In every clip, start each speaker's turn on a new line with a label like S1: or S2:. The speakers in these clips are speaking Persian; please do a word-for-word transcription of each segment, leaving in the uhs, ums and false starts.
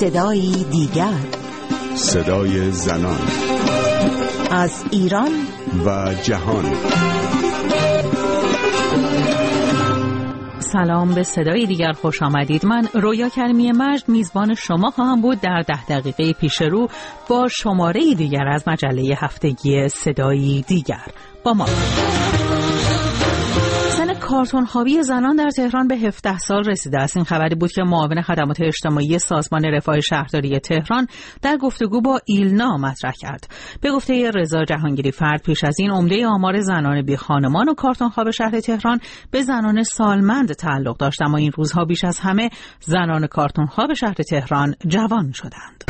S1: صدایی دیگر،
S2: صدای زنان
S1: از ایران
S2: و جهان.
S3: سلام، به صدای دیگر خوش آمدید. من رویا کریمی مجد میزبان شما خواهم بود در ده دقیقه پیش رو با شماره دیگر از مجله هفتگی صدایی دیگر. با ما سن کارتون خوابی زنان در تهران به هفده سال رسیده است. این خبری بود که معاون خدمات اجتماعی سازمان رفاه شهرداری تهران در گفتگو با ایلنا مطرح کرد. به گفته رضا جهانگیری فرد، پیش از این عمده آمار زنان بی خانمان و کارتون خواب شهر تهران به زنان سالمند تعلق داشت، اما این روزها بیش از همه زنان کارتون خواب شهر تهران جوان شدند.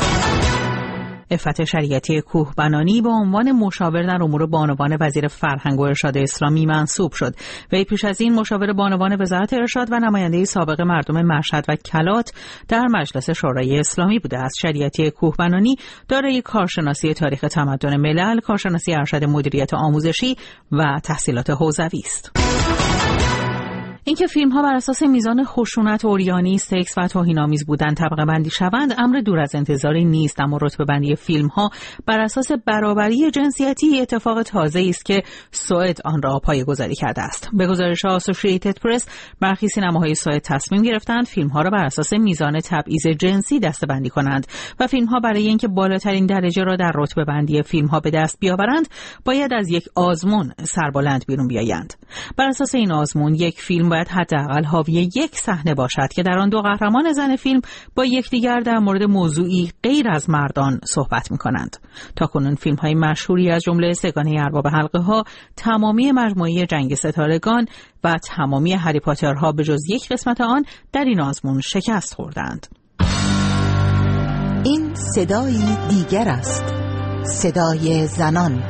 S3: عفت شریعتی کوهبنانی به عنوان مشاور در امور بانوان وزیر فرهنگ و ارشاد اسلامی منصوب شد. وی پیش از این مشاور بانوان وزارت ارشاد و نماینده سابق مردم مشهد و کلات در مجلس شورای اسلامی بوده است. شریعتی کوهبنانی دارای کارشناسی تاریخ تمدن ملل، کارشناسی ارشد مدیریت آموزشی و تحصیلات حوزوی است. اینکه فیلم‌ها بر اساس میزان خشونت، عریانی، سکس و توهین‌آمیز بودن طبقه بندی شوند امر دور از انتظاری نیست، اما رتبه بندی فیلم‌ها بر اساس برابری جنسیتی اتفاق تازه‌ای است که سوئد آن را پایه‌گذاری کرده است. به گزارش آسوشییتد پرس، برخی سینماهای سوئد تصمیم گرفتند فیلم‌ها را بر اساس میزان تبعیض جنسی دسته‌بندی کنند و فیلم‌ها برای اینکه بالاترین درجه را در رتبه بندی فیلم‌ها به دست بیاورند باید از یک آزمون سربلند بیرون بیایند. بر اساس این آزمون یک فیلم باید حداقل حاوی یک صحنه باشد که در آن دو قهرمان زن فیلم با یکدیگر در مورد موضوعی غیر از مردان صحبت می‌کنند. تاکنون فیلم‌های مشهوری از جمله سگانه ارباب حلقه‌ها، تمامی مجموعه جنگ ستارگان و تمامی هری پاترها به جز یک قسمت آن در این آزمون شکست خوردند.
S1: این صدای دیگر است، صدای زنان.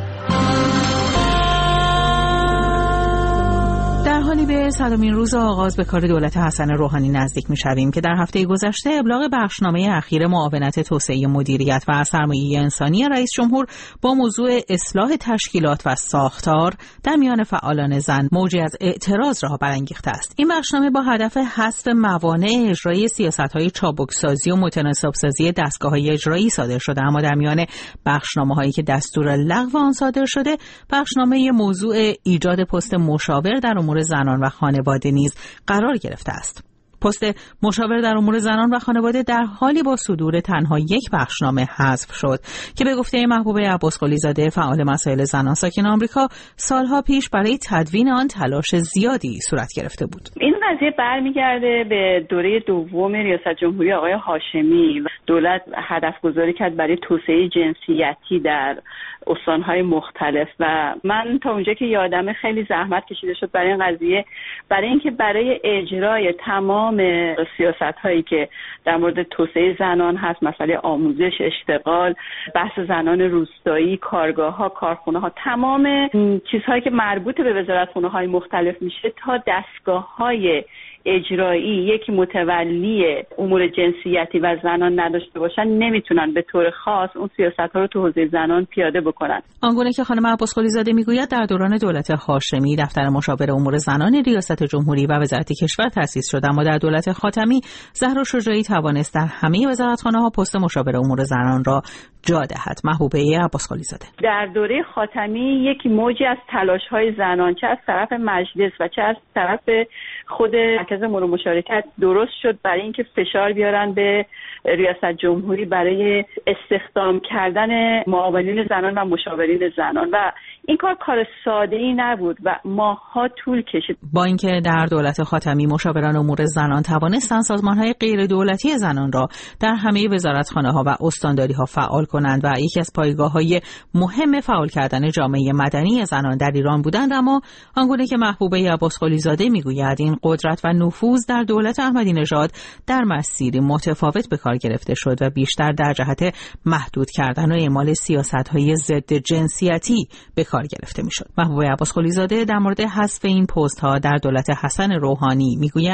S3: در حالی به صدمین روز آغاز به کار دولت حسن روحانی نزدیک می‌شویم که در هفته گذشته ابلاغ بخشنامه اخیر معاونت توسعه مدیریت و سرمایه انسانی رئیس جمهور با موضوع اصلاح تشکیلات و ساختار در میان فعالان زن موجی از اعتراض را برانگیخته است. این بخشنامه با هدف حذف موانع اجرایی سیاست‌های چابکسازی و متناسب‌سازی دستگاه‌های اجرایی صادر شده، اما در میان بخشنامه‌هایی که دستور لغو آن صادر شده، بخشنامه موضوع ایجاد پست مشاور در امور زنان و خانواده نیز قرار گرفته است. پست مشاور در امور زنان و خانواده در حالی با صدور تنها یک بخشنامه حذف شد که به گفته محبوبه عباسقلی زاده، فعال مسائل زنان ساکن آمریکا، سالها پیش برای تدوین آن تلاش زیادی صورت گرفته بود.
S4: این قضیه برمیگرده به دوره دوم ریاست جمهوری آقای هاشمی. دولت هدف گذاری کرد برای توسعه جنسیتی در استانهای مختلف و من تا اونجا که یادمه خیلی زحمت کشیده شد برای این قضیه، برای اینکه برای اجرای تمام سیاست‌هایی که در مورد توسعه زنان هست، مسئله آموزش، اشتغال، بحث زنان روستایی، کارگاه‌ها، کارخونه‌ها، تمام چیزهایی که مربوط به وزارتخونه‌های مختلف میشه تا دستگاه‌های اجرایی یکی متولی امور جنسیتی و زنان نداشته باشن، نمیتونن به طور خاص اون سیاست‌ها رو تو حوزه زنان پیاده بکنن.
S3: آنگونه که خانم عباسقلی زاده میگوید، در دوران دولت هاشمی دفتر مشاور امور زنان ریاست جمهوری و وزارت کشور تأسیس شد، اما در دولت خاتمی زهرا شجاعی توانست در همه وزارتخانه‌ها پست مشاور امور زنان را جا دهد. محبوبه عباسقلی زاده:
S4: در دوره خاتمی یک موجی از تلاش‌های زنان چه از طرف مجلس و چه از طرف خود مرکز امور مشارکت درست شد برای اینکه فشار بیارن به ریاست جمهوری برای استخدام کردن معاونین زنان و مشاورین زنان و این کار کار ساده‌ای نبود و ماه‌ها طول کشید.
S3: با اینکه در دولت خاتمی مشاوران امور زنان توانستند سازمان‌های غیر دولتی زنان را در همه وزارتخانه‌ها و استانداری‌ها فعال کنند و یکی از پایگاه‌های مهم فعال کردن جامعه مدنی زنان در ایران بودند، اما آنگونه که محبوبه عباسقلی زاده میگوید، این قدرت و نفوذ در دولت احمدی نژاد در مسیری متفاوت به کار گرفته شد و بیشتر در جهت محدود کردن و اعمال سیاست‌های ضد جنسیتی به کار گرفته میشد. محبوبه عباسقلی زاده در مورد حذف این پست‌ها در دولت حسن روحانی میگوید: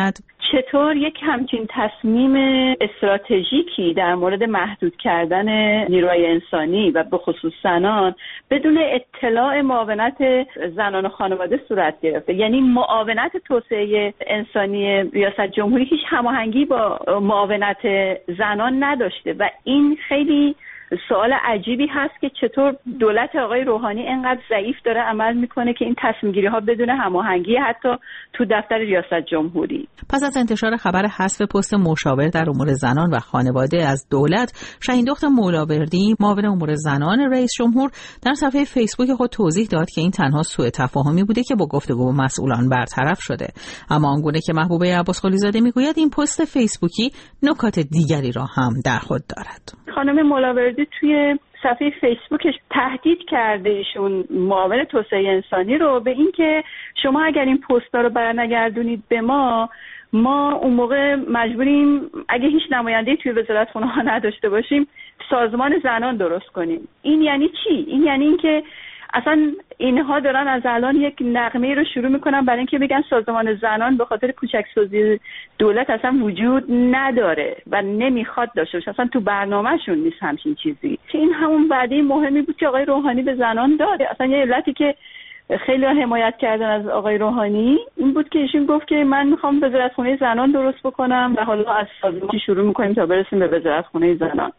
S4: چطور یک همچین تصمیم استراتژیکی در مورد محدود کردن نیروی انسانی و به خصوص زنان بدون اطلاع معاونت زنان و خانواده صورت گرفته. یعنی معاونت توسعه انسانی ریاست جمهوری هیچ هماهنگی با معاونت زنان نداشته و این خیلی سوال عجیبی هست که چطور دولت آقای روحانی اینقدر ضعیف داره عمل میکنه که این تصمیم گیری ها بدون هماهنگی حتی تو دفتر ریاست جمهوری.
S3: پس از انتشار خبر حذف پست مشاور در امور زنان و خانواده از دولت، شهیندخت مولاوردی معاون امور زنان رئیس جمهور در صفحه فیسبوک خود توضیح داد که این تنها سوء تفاهمی بوده که با گفتگو با مسئولان برطرف شده. اما آنگونه که محبوبه عباس خلیزاده میگوید این پست فیسبوکی نکات دیگری را هم در خود دارد.
S4: خانم مولاوردی توی صفحه فیسبوکش تهدید کرده ایشون معاون توسعه انسانی رو به اینکه شما اگر این پست‌ها رو برنگردونید به ما، ما اون موقع مجبوریم اگه هیچ نماینده‌ای توی وزارتخونه ها نداشته باشیم سازمان زنان درست کنیم. این یعنی چی؟ این یعنی اینکه اصلا اینها دارن از الان یک نغمه رو شروع میکنن برای اینکه بگن سازمان زنان به خاطر کوچکسازی دولت اصلا وجود نداره و نمیخواد داشته باشه، اصلا تو برنامهشون نیست همچین چیزی. این همون وعده مهمی بود که آقای روحانی به زنان داد. اصلا یه علتی که خیلی حمایت کردن از آقای روحانی این بود که ایشون گفت که من میخوام وزارتخونه زنان درست بکنم و حالا از سازمان شروع میکنیم تا برسیم به وزارتخونه زنان.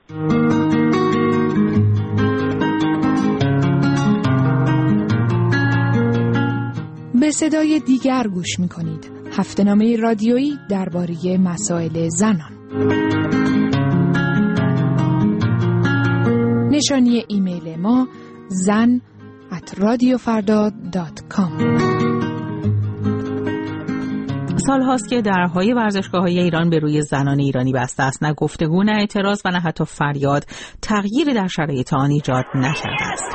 S5: به صدای دیگر گوش می‌کنید. هفته‌نامه رادیویی درباره مسائل زنان. نشانی ایمیل ما زن ات رادیوفردا دات کام.
S3: سال هاست که درهای ورزشگاه‌های ایران به روی زنان ایرانی بسته است. نه گفتگو، نه اعتراض و نه حتی فریاد تغییری در شرایط آن ایجاد نکرده است.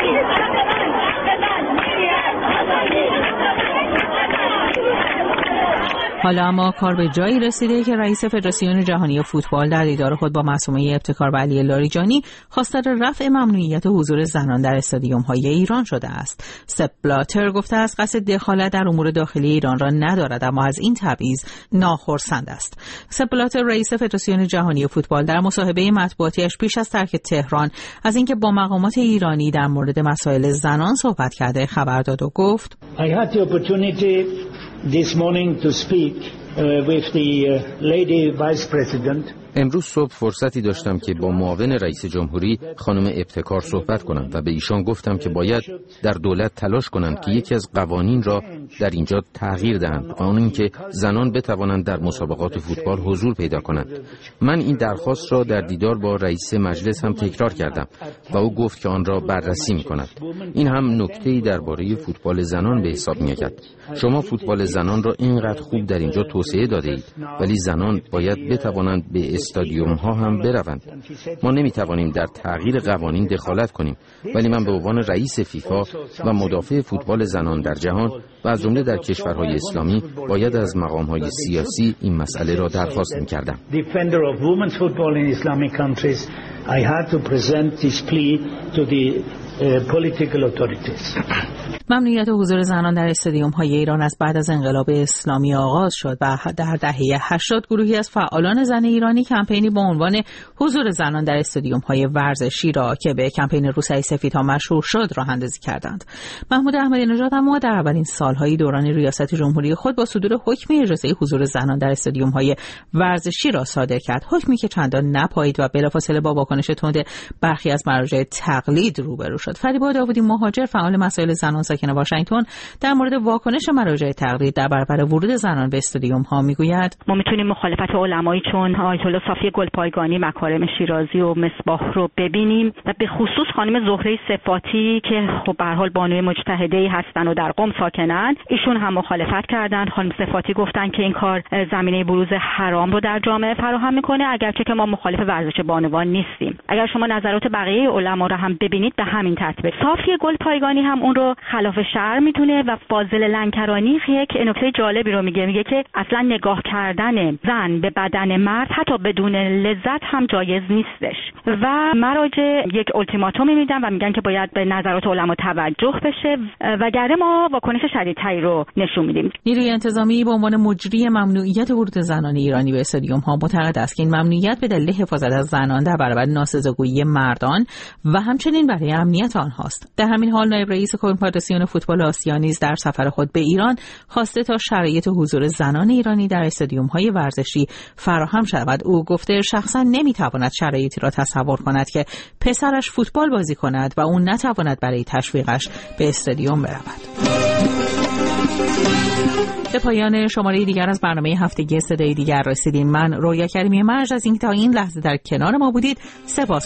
S3: حالا اما کار به جایی رسیده که رئیس فدراسیون جهانی فوتبال در دیدار خود با معصومه ابتکار و علی لاریجانی خواستار رفع ممنوعیت حضور زنان در استادیوم‌های ایران شده است. سپ بلاتر گفته است قصد دخالت در امور داخلی ایران را ندارد، اما از این تبعیض ناخرسند است. سپ بلاتر رئیس فدراسیون جهانی فوتبال در مصاحبه مطبوعاتیش پیش از ترک تهران از اینکه با مقامات ایرانی در مورد مسائل زنان صحبت کرده خبر داد و گفت
S6: I had the opportunity this morning to speak uh, with the uh, lady vice president.
S7: امروز صبح فرصتی داشتم که با معاون رئیس جمهوری خانم ابتکار صحبت کنم و به ایشان گفتم که باید در دولت تلاش کنند که یکی از قوانین را در اینجا تغییر دهند و آن اینکه زنان بتوانند در مسابقات فوتبال حضور پیدا کنند. من این درخواست را در دیدار با رئیس مجلس هم تکرار کردم و او گفت که آن را بررسی می‌کند. این هم نکته‌ای درباره فوتبال زنان به حساب می‌آید. شما فوتبال زنان را اینقدر خوب در اینجا توسعه داده اید، ولی زنان باید بتوانند به استادیوم ها هم بروند. ما نمیتوانیم در تغییر قوانین دخالت کنیم، ولی من به عنوان رئیس فیفا و مدافع فوتبال زنان در جهان و از جمله در کشورهای اسلامی باید از مقام‌های سیاسی این مسئله را درخواست می‌کردم.
S6: I had to present this plea to the uh, political authorities.
S3: ممنوعیت حضور زنان در استادیوم‌های ایران از بعد از انقلاب اسلامی آغاز شد و در دهه هشتاد گروهی از فعالان زن ایرانی کمپینی با عنوان حضور زنان در استادیوم‌های ورزشی را که به کمپین روسری سفیدها مشهور شد راه اندازی کردند. محمود احمدی نژاد اما در اولین سال‌های دوران ریاست جمهوری خود با صدور حکم اجازه حضور زنان در استادیوم‌های ورزشی را صادر کرد، حکمی که چندان نپایید و بلافاصله با واکنش تند برخی از مراجع تقلید روبرو شد. فریبا داوودی مهاجر فعال مسائل زنان ساکن واشنگتن در مورد واکنش مراجع تقلید در برابر ورود زنان به استادیوم ها میگوید
S8: ما میتونیم مخالفت علمایی چون آیت الله صافی گلپایگانی، مکارم شیرازی و مصباح رو ببینیم و به خصوص خانم زهره صفاتی که خب به هر حال بانوی مجتهده‌ای هستن و در قم ساکنن، ایشون هم مخالفت کردن. خانم صفاتی گفتن که این کار زمینه بروز حرام رو در جامعه فراهم میکنه، اگرچه که ما مخالف ورزش بانوان نیستیم. اگر شما نظرات بقیه علما رو هم ببینید به همین ترتیب. صافی گلپایگانی هم اون رو خلاف خلاف شرع میدونه و فاضل لنکرانی یک نکته جالبی رو میگه، میگه که اصلا نگاه کردن زن به بدن مرد حتی بدون لذت هم جایز نیستش و مراجع یک التیماتومی میدن و میگن که باید به نظرات علما توجه بشه وگرنه ما واکنش شدیدتری رو نشون میدیم.
S3: نیروی انتظامی به عنوان مجری ممنوعیت ورود زنان ایرانی به استادیوم ها معتقد است که این ممنوعیت به دلیل حفاظت از زنان در برابر ناسزاگویی مردان و همچنین برای امنیت آنهاست. در همین حال نایب رئیس کنفدراسیون فوتبال آسیا نیز در سفر خود به ایران خواسته تا شرایط حضور زنان ایرانی در استادیوم های ورزشی فراهم شود. او گفته شخصا نمیتواند شرایطی را تصور کند که پسرش فوتبال بازی کند و اون نتواند برای تشویقش به استادیوم برود. به پایان شماره دیگر از برنامه هفتگی صدای دیگر رسیدیم. من رویا کریمی مرج از اینکه تا این لحظه در کنار ما بودید سپاس